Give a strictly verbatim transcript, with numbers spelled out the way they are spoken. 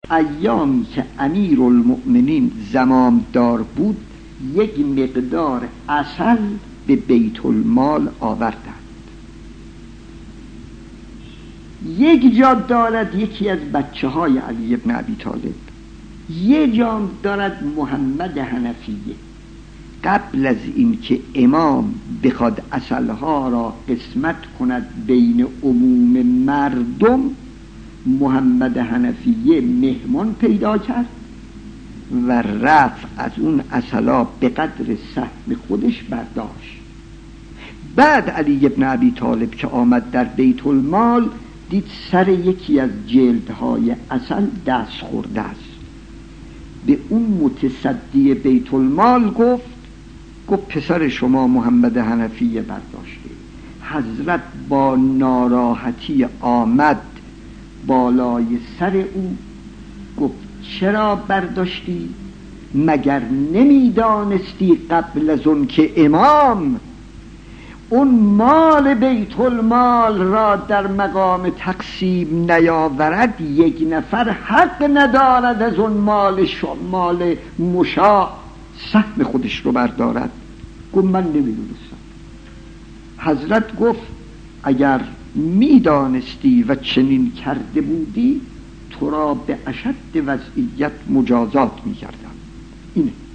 ایامی که امیر المؤمنین زمامدار بود یک مقدار عسل به بیت المال آوردند. یک جا دارد یکی از بچه های علی ابن ابی طالب، یک جا دارد محمد حنفیه. قبل از این که امام بخواد عسلها را قسمت کند بین عموم مردم، محمد حنفیه مهمان پیدا کرد و رفت از اون عسلا به قدر سهم خودش برداشت. بعد علی ابن ابی طالب که آمد در بیت المال دید سر یکی از جلدهای عسل دست خورده است. به اون متصدی بیت المال گفت گفت پسر شما محمد حنفیه برداشته. حضرت با ناراحتی آمد بالای سر او، گفت چرا برداشتی؟ مگر نمیدانستی قبل از اون که امام اون مال بیت المال را در مقام تقسیم نیاورد، یک نفر حق ندارد از اون مال مال مشاع سهم خودش رو بردارد؟ گفت من نمیدونستم. حضرت گفت اگر میدانستی و چنین کرده بودی تو را به اشد وضعیت مجازات میکردم. اینه